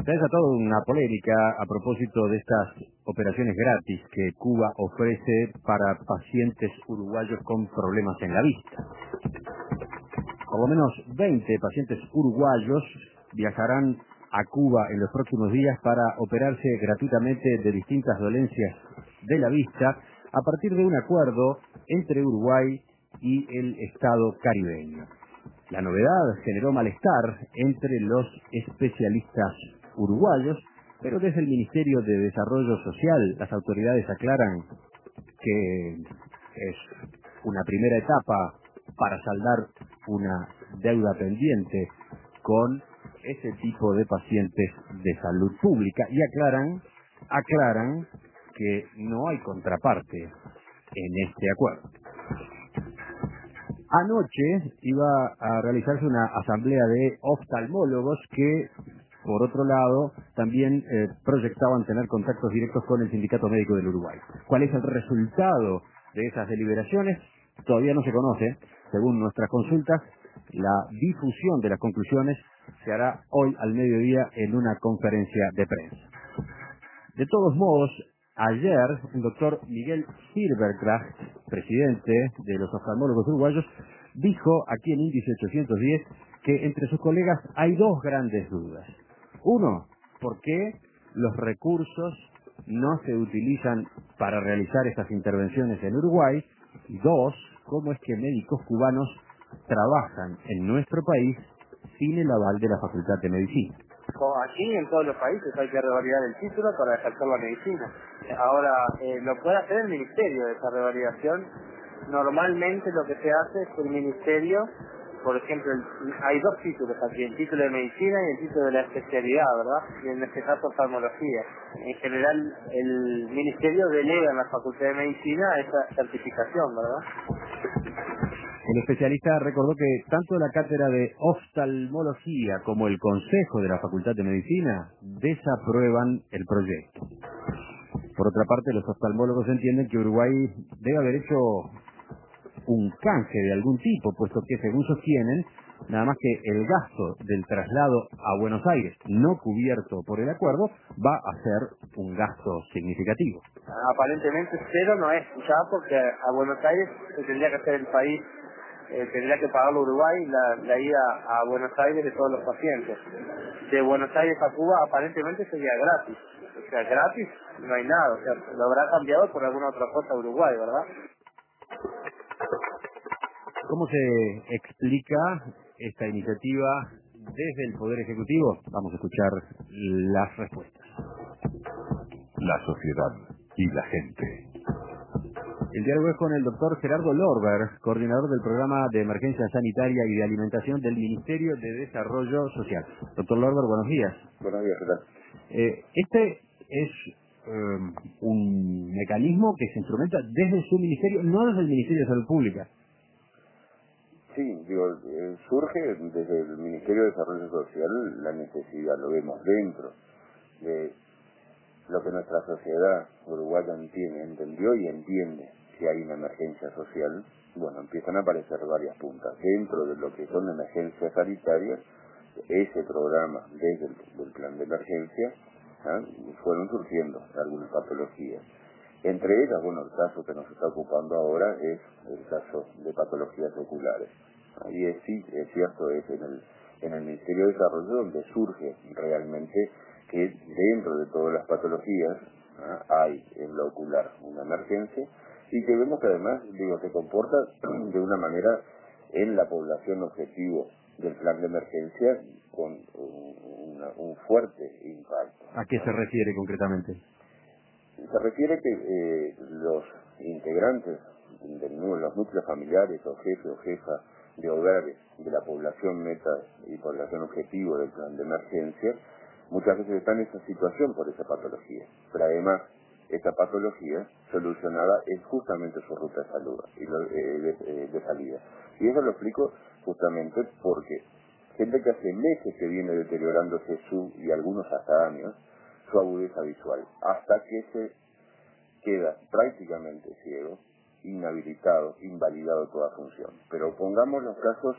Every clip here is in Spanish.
Se ha desatado una polémica a propósito de estas operaciones gratis que Cuba ofrece para pacientes uruguayos con problemas en la vista. Por lo menos 20 pacientes uruguayos viajarán a Cuba en los próximos días para operarse gratuitamente de distintas dolencias de la vista a partir de un acuerdo entre Uruguay y el Estado caribeño. La novedad generó malestar entre los especialistas uruguayos, pero desde el Ministerio de Desarrollo Social las autoridades aclaran que es una primera etapa para saldar una deuda pendiente con ese tipo de pacientes de salud pública y aclaran que no hay contraparte en este acuerdo. Anoche iba a realizarse una asamblea de oftalmólogos que, por otro lado, también proyectaban tener contactos directos con el Sindicato Médico del Uruguay. ¿Cuál es el resultado de esas deliberaciones? Todavía no se conoce. Según nuestras consultas, la difusión de las conclusiones se hará hoy al mediodía en una conferencia de prensa. De todos modos, ayer el doctor Miguel Silverkraft, presidente de los oftalmólogos uruguayos, dijo aquí en Índice 810 que entre sus colegas hay dos grandes dudas. Uno, ¿por qué los recursos no se utilizan para realizar estas intervenciones en Uruguay? Y dos, ¿cómo es que médicos cubanos trabajan en nuestro país sin el aval de la Facultad de Medicina? Aquí en todos los países hay que revalidar el título para ejercer la medicina. Ahora, lo puede hacer el Ministerio de esa revalidación. Normalmente lo que se hace es que el Ministerio, por ejemplo, hay dos títulos aquí, el título de medicina y el título de la especialidad, ¿verdad? Y en este caso oftalmología. En general, el Ministerio delega en la Facultad de Medicina esa certificación, ¿verdad? El especialista recordó que tanto la cátedra de oftalmología como el Consejo de la Facultad de Medicina desaprueban el proyecto. Por otra parte, los oftalmólogos entienden que Uruguay debe haber hecho un canje de algún tipo, puesto que, según sostienen, nada más que el gasto del traslado a Buenos Aires, no cubierto por el acuerdo, va a ser un gasto significativo. Aparentemente cero no es, ya porque a Buenos Aires se tendría que hacer el país, tendría que pagarlo Uruguay la ida a Buenos Aires de todos los pacientes. De Buenos Aires a Cuba aparentemente sería gratis. O sea, gratis no hay nada, o sea, lo habrá cambiado por alguna otra cosa Uruguay, ¿verdad? ¿Cómo se explica esta iniciativa desde el Poder Ejecutivo? Vamos a escuchar las respuestas. La sociedad y la gente. El diálogo es con el doctor Gerardo Lorber, coordinador del programa de emergencia sanitaria y de alimentación del Ministerio de Desarrollo Social. Doctor Lorber, buenos días. Buenos días, Gerardo. Este es un mecanismo que se instrumenta desde su ministerio, no desde el Ministerio de Salud Pública. Sí, surge desde el Ministerio de Desarrollo Social la necesidad, lo vemos dentro de lo que nuestra sociedad uruguaya entendió y entiende. Si hay una emergencia social, bueno, empiezan a aparecer varias puntas. Dentro de lo que son emergencias sanitarias, ese programa desde el plan de emergencia, fueron surgiendo algunas patologías. Entre ellas, bueno, el caso que nos está ocupando ahora es el caso de patologías oculares. Ahí sí, es cierto, es en el Ministerio de Desarrollo donde surge realmente que dentro de todas las patologías hay en lo ocular una emergencia y que vemos que además, se comporta de una manera en la población objetivo del plan de emergencia con un fuerte impacto. ¿A qué se refiere concretamente? Se refiere que los integrantes de los núcleos familiares o jefe o jefa de hogares de la población meta y población objetivo del plan de emergencia muchas veces están en esa situación por esa patología. Pero además, esta patología solucionada es justamente su ruta de salud y de salida. Y eso lo explico justamente porque gente que hace meses que viene deteriorándose y algunos hasta años, su agudeza visual, hasta que se queda prácticamente ciego, inhabilitado, invalidado toda función. Pero pongamos los casos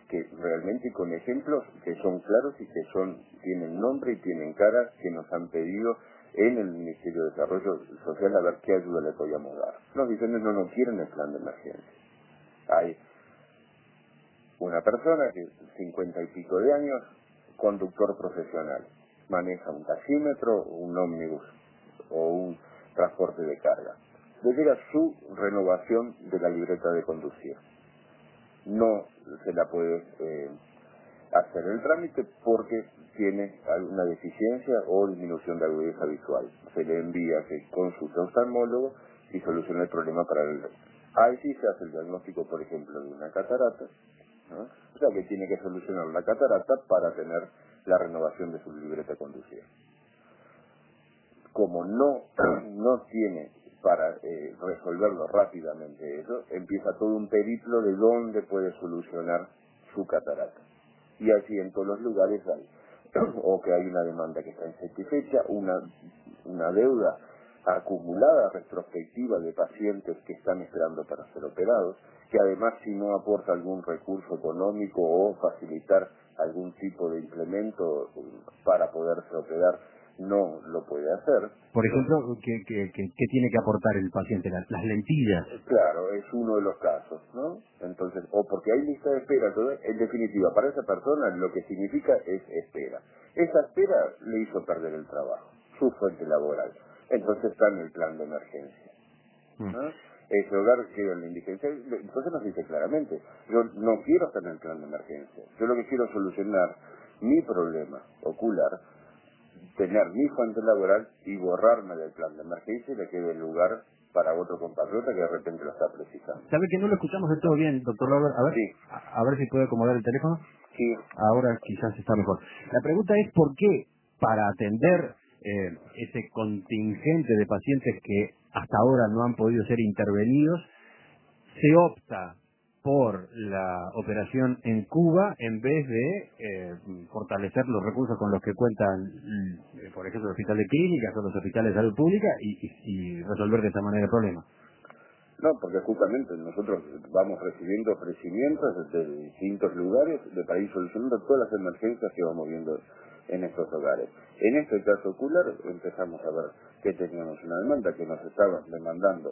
que realmente con ejemplos que son claros y que tienen nombre y tienen cara, que nos han pedido en el Ministerio de Desarrollo Social a ver qué ayuda le podíamos dar. Los vicentes no quieren el plan de emergencia. Hay una persona que 50 y pico de años, conductor profesional, maneja un taxímetro, un ómnibus o un transporte de carga. Le llega su renovación de la libreta de conducir. No se la puede hacer el trámite porque tiene alguna deficiencia o disminución de agudeza visual. Se le envía que consulte a un oftalmólogo y solucione el problema para el... Ahí sí se hace el diagnóstico, por ejemplo, de una catarata, ¿no? O sea que tiene que solucionar la catarata para tener la renovación de su libreta de conducir. Como no tiene para resolverlo rápidamente eso, empieza todo un periplo de dónde puede solucionar su catarata. Y así en todos los lugares hay, o que hay una demanda que está insatisfecha, una deuda acumulada retrospectiva de pacientes que están esperando para ser operados, que además si no aporta algún recurso económico o facilitar algún tipo de implemento para poderse operar, no lo puede hacer. Por ejemplo, ¿qué tiene que aportar el paciente? ¿Las lentillas? Claro, es uno de los casos, ¿no? Entonces, o porque hay lista de espera, entonces, en definitiva, para esa persona lo que significa es espera. Esa espera le hizo perder el trabajo, su fuente laboral. Entonces está en el plan de emergencia, ¿no? Ese hogar queda en la indigencia. Entonces nos dice claramente, yo no quiero estar en el plan de emergencia. Yo lo que quiero es solucionar mi problema ocular, tener mi fuente laboral y borrarme del plan de emergencia y le quede el lugar para otro compatriota que de repente lo está precisando. ¿Sabe que no lo escuchamos de todo bien, doctor Lauber? A ver, sí. A ver si puede acomodar el teléfono. Sí. Ahora quizás está mejor. La pregunta es por qué, para atender ese contingente de pacientes que hasta ahora no han podido ser intervenidos, se opta por la operación en Cuba en vez de fortalecer los recursos con los que cuentan, por ejemplo, el Hospital de Clínicas o los hospitales de salud pública y resolver de esa manera el problema. No, porque justamente nosotros vamos recibiendo ofrecimientos desde distintos lugares para ir solucionando todas las emergencias que vamos viendo en estos hogares. En este caso ocular empezamos a ver que teníamos una demanda que nos estaban demandando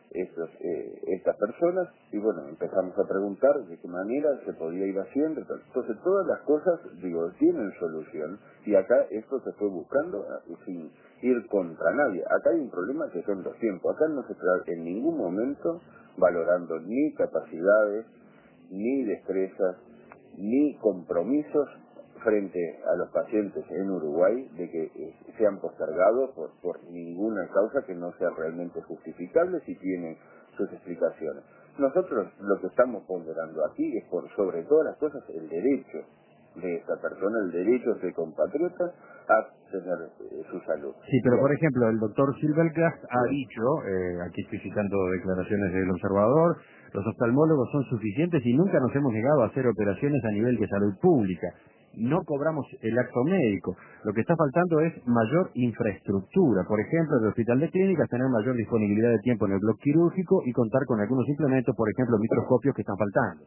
estas personas y bueno, empezamos a preguntar de qué manera se podía ir haciendo. Entonces todas las cosas, tienen solución y acá esto se fue buscando sin ir contra nadie. Acá hay un problema que son los tiempos. Acá no se está en ningún momento valorando ni capacidades, ni destrezas, ni compromisos frente a los pacientes en Uruguay de que sean postergados por ninguna causa que no sea realmente justificable si tienen sus explicaciones. Nosotros lo que estamos ponderando aquí es por sobre todas las cosas el derecho de esta persona, el derecho de compatriota a tener su salud. Sí, pero por ejemplo, el doctor Silvercraft ha dicho, aquí estoy citando declaraciones del observador, los oftalmólogos son suficientes y nunca nos hemos llegado a hacer operaciones a nivel de salud pública. No cobramos el acto médico. Lo que está faltando es mayor infraestructura. Por ejemplo, en el Hospital de Clínicas tener mayor disponibilidad de tiempo en el bloque quirúrgico y contar con algunos implementos, por ejemplo, microscopios que están faltando.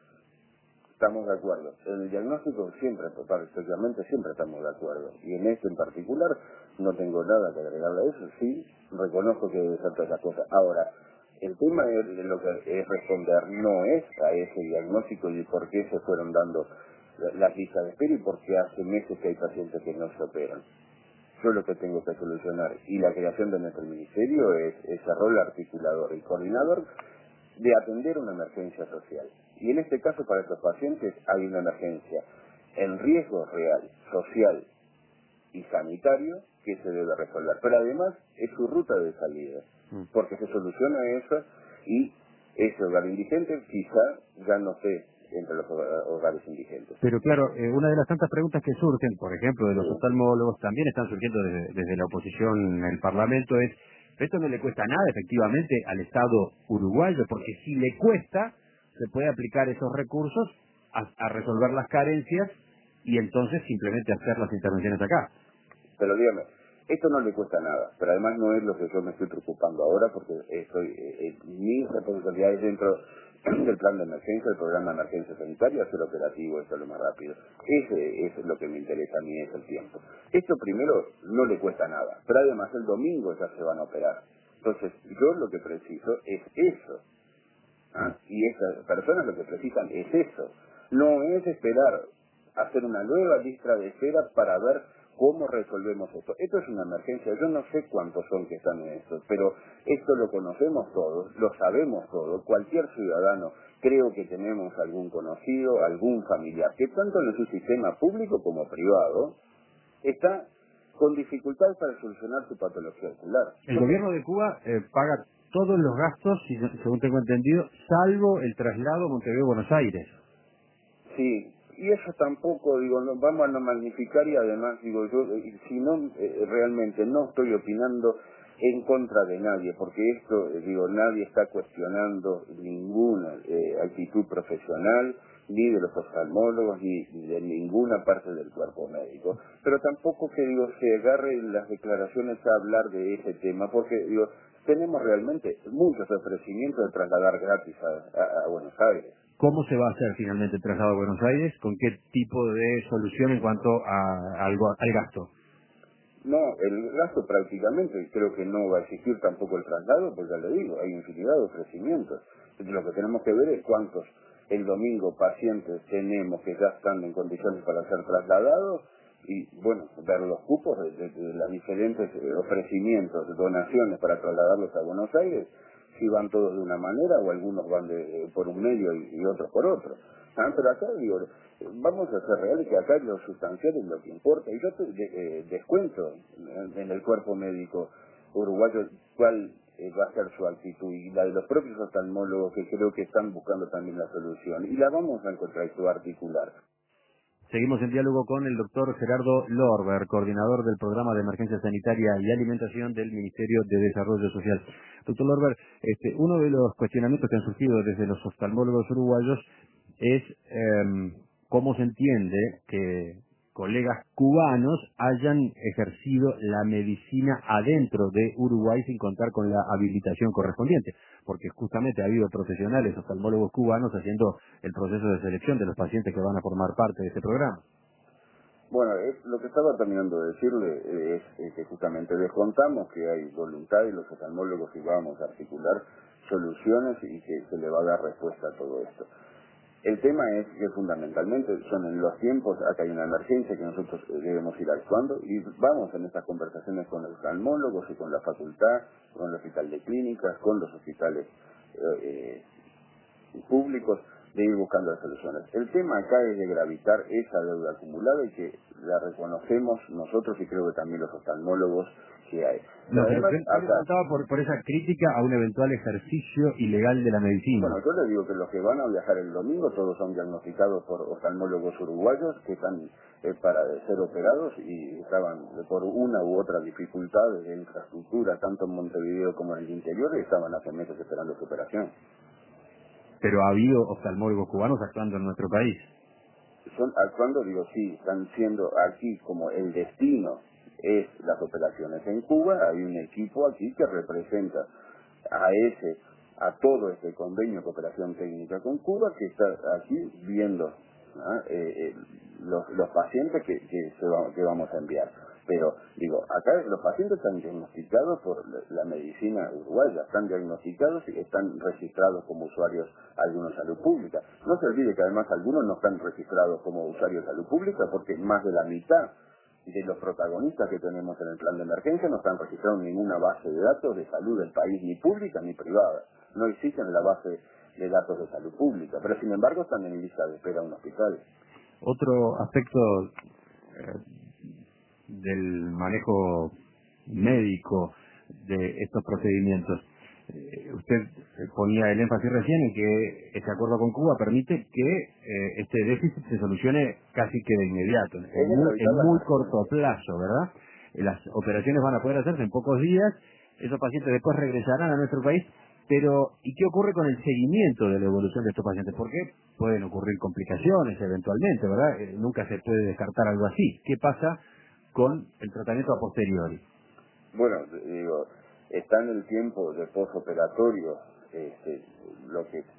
Estamos de acuerdo. En el diagnóstico siempre, prácticamente siempre estamos de acuerdo. Y en este en particular no tengo nada que agregarle a eso. Sí, reconozco que debe ser todas las cosas. Ahora, el tema de lo que es responder no es a ese diagnóstico y por qué se fueron dando las listas de espera y por qué hace meses que hay pacientes que no se operan. Yo lo que tengo que solucionar y la creación de nuestro ministerio es ese rol articulador y coordinador de atender una emergencia social. Y en este caso para estos pacientes hay una emergencia en riesgo real, social y sanitario que se debe resolver. Pero además es su ruta de salida, porque se soluciona eso y ese hogar indigente quizá ya no esté entre los hogares indigentes. Pero claro, una de las tantas preguntas que surgen, por ejemplo, de los oftalmólogos, también están surgiendo desde la oposición en el Parlamento, es, esto no le cuesta nada efectivamente al Estado uruguayo, porque si le cuesta, se puede aplicar esos recursos a resolver las carencias y entonces simplemente hacer las intervenciones acá. Pero dígame, esto no le cuesta nada, pero además no es lo que yo me estoy preocupando ahora, porque mi responsabilidad es dentro del plan de emergencia, el programa de emergencia sanitaria, hacer operativo, eso es lo más rápido. Eso es lo que me interesa a mí, es el tiempo. Esto primero no le cuesta nada, pero además el domingo ya se van a operar. Entonces, yo lo que preciso es eso. ¿Ah? Y esas personas lo que precisan es eso. No es esperar hacer una nueva lista de espera para ver cómo resolvemos esto. Esto es una emergencia. Yo no sé cuántos son que están en esto, pero esto lo conocemos todos, lo sabemos todos. Cualquier ciudadano, creo que tenemos algún conocido, algún familiar, que tanto en su sistema público como privado está con dificultad para solucionar su patología ocular. El gobierno de Cuba paga todos los gastos, según tengo entendido, salvo el traslado Montevideo-Buenos Aires. Sí, y eso tampoco, digo, no, vamos a no magnificar, y además, digo, yo, si no, realmente no estoy opinando en contra de nadie, porque esto, digo, nadie está cuestionando ninguna actitud profesional, ni de los oftalmólogos, ni de ninguna parte del cuerpo médico, pero tampoco que, digo, se agarren las declaraciones a hablar de ese tema, porque, digo, tenemos realmente muchos ofrecimientos de trasladar gratis a Buenos Aires. ¿Cómo se va a hacer finalmente el traslado a Buenos Aires? ¿Con qué tipo de solución en cuanto al gasto? No, el gasto prácticamente, creo que no va a existir tampoco el traslado, pues ya le digo, hay infinidad de ofrecimientos. Entonces, lo que tenemos que ver es cuántos el domingo pacientes tenemos que ya están en condiciones para ser trasladados y, bueno, ver los cupos de los diferentes ofrecimientos, donaciones para trasladarlos a Buenos Aires, si van todos de una manera o algunos van por un medio y otros por otro. Pero acá, digo, vamos a ser reales que acá lo sustancial es lo que importa. Y yo descuento en el cuerpo médico uruguayo cuál va a ser su actitud y la de los propios oftalmólogos que creo que están buscando también la solución. Y la vamos a encontrar y articular. Seguimos en diálogo con el doctor Gerardo Lorber, coordinador del Programa de Emergencia Sanitaria y Alimentación del Ministerio de Desarrollo Social. Doctor Lorber, uno de los cuestionamientos que han surgido desde los oftalmólogos uruguayos es cómo se entiende que colegas cubanos hayan ejercido la medicina adentro de Uruguay sin contar con la habilitación correspondiente, porque justamente ha habido profesionales oftalmólogos cubanos haciendo el proceso de selección de los pacientes que van a formar parte de este programa. Bueno, lo que estaba terminando de decirle es que justamente descontamos que hay voluntad y los oftalmólogos y vamos a articular soluciones y que se le va a dar respuesta a todo esto. El tema es que fundamentalmente son en los tiempos, acá hay una emergencia que nosotros debemos ir actuando y vamos en estas conversaciones con los oftalmólogos y con la facultad, con el hospital de clínicas, con los hospitales públicos, de ir buscando las soluciones. El tema acá es de gravitar esa deuda acumulada y que la reconocemos nosotros y creo que también los oftalmólogos que hay. No, pero además, yo le preguntaba por esa crítica a un eventual ejercicio ilegal de la medicina. Bueno, yo le digo que los que van a viajar el domingo todos son diagnosticados por oftalmólogos uruguayos que están para ser operados y estaban por una u otra dificultad de infraestructura, tanto en Montevideo como en el interior, y estaban hace meses esperando su operación. Pero ha habido oftalmólogos cubanos actuando en nuestro país. Son actuando, digo, sí, están siendo aquí como el destino es las operaciones en Cuba, hay un equipo aquí que representa a todo este convenio de cooperación técnica con Cuba que está aquí viendo los pacientes que vamos a enviar. Pero, digo, acá los pacientes están diagnosticados por la medicina uruguaya, están diagnosticados y están registrados como usuarios algunos de salud pública. No se olvide que además algunos no están registrados como usuarios de salud pública porque más de la mitad de los protagonistas que tenemos en el plan de emergencia no están registrados en ninguna base de datos de salud del país, ni pública ni privada. No existen en la base de datos de salud pública, pero sin embargo están en lista de espera a un hospital. Otro aspecto del manejo médico de estos procedimientos. Usted ponía el énfasis recién en que este acuerdo con Cuba permite que este déficit se solucione casi que de inmediato, en muy corto plazo, ¿verdad? Las operaciones van a poder hacerse en pocos días, esos pacientes después regresarán a nuestro país, pero ¿y qué ocurre con el seguimiento de la evolución de estos pacientes? Porque pueden ocurrir complicaciones eventualmente, ¿verdad? Nunca se puede descartar algo así. ¿Qué pasa con el tratamiento a posteriori? Bueno, digo, está en el tiempo de posoperatorio, lo que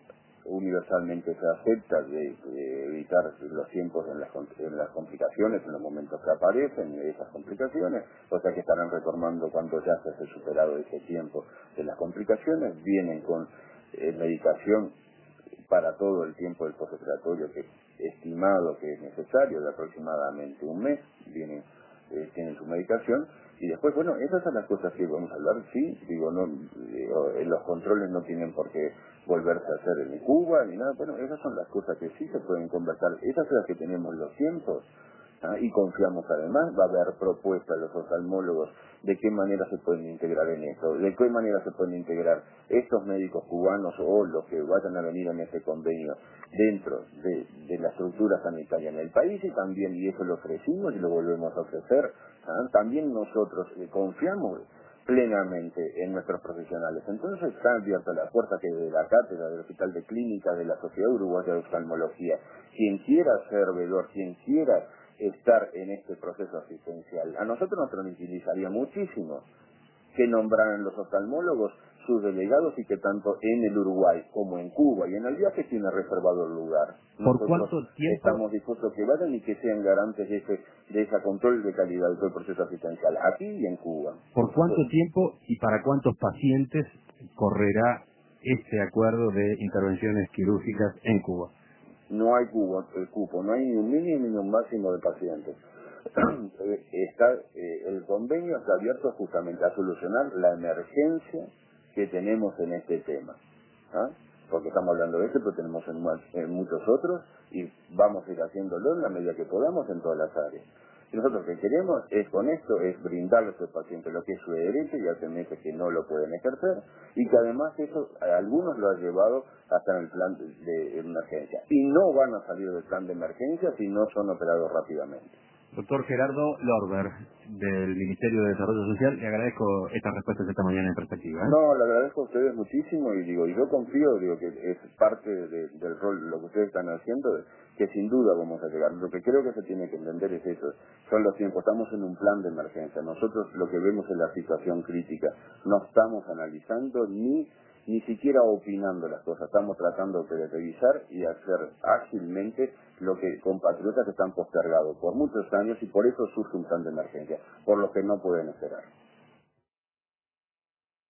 universalmente se acepta de evitar los tiempos en las complicaciones, en los momentos que aparecen esas complicaciones, o sea que estarán retomando cuando ya se haya superado ese tiempo de las complicaciones, vienen con medicación para todo el tiempo del postoperatorio que estimado que es necesario, de aproximadamente un mes, tienen su medicación, y después, bueno, esas son las cosas que vamos a hablar, sí, los controles no tienen por qué volverse a hacer en Cuba, ni nada, bueno, esas son las cosas que sí se pueden conversar, esas son las que tenemos los tiempos, y confiamos además, va a haber propuestas a los oftalmólogos de qué manera se pueden integrar en esto, de qué manera se pueden integrar estos médicos cubanos o los que vayan a venir en este convenio dentro de la estructura sanitaria en el país, y también, y eso lo ofrecimos y lo volvemos a ofrecer, también nosotros confiamos plenamente en nuestros profesionales. Entonces está abierta la puerta que de la cátedra del Hospital de Clínica de la Sociedad Uruguaya de Oftalmología, quien quiera ser veedor, quien quiera estar en este proceso asistencial, a nosotros nos tranquilizaría muchísimo que nombraran los oftalmólogos sus delegados y que tanto en el Uruguay como en Cuba y en el viaje tiene reservado el lugar. ¿Por cuánto tiempo estamos dispuestos a que vayan y que sean garantes de ese control de calidad de todo el proceso asistencial, aquí y en Cuba? ¿Por cuánto tiempo y para cuántos pacientes correrá este acuerdo de intervenciones quirúrgicas en Cuba? No hay cupo, no hay ni un mínimo ni un máximo de pacientes. El convenio está abierto justamente a solucionar la emergencia que tenemos en este tema, porque estamos hablando de esto, pero tenemos en muchos otros y vamos a ir haciéndolo en la medida que podamos en todas las áreas. Y nosotros lo que queremos es con esto, es brindarle a su paciente lo que es su derecho, y hace meses que no lo pueden ejercer, y que además eso a algunos lo ha llevado hasta en el plan de emergencia. Y no van a salir del plan de emergencia si no son operados rápidamente. Doctor Gerardo Lorber, del Ministerio de Desarrollo Social, le agradezco estas respuestas esta mañana en perspectiva. No, le agradezco a ustedes muchísimo y yo confío, que es parte del rol, lo que ustedes están haciendo, que sin duda vamos a llegar. Lo que creo que se tiene que entender es eso, son los tiempos, estamos en un plan de emergencia, nosotros lo que vemos es la situación crítica, no estamos analizando ni siquiera opinando las cosas, estamos tratando de revisar y hacer ágilmente lo que compatriotas están postergados por muchos años, y por eso surge un plan de emergencia, por lo que no pueden esperar.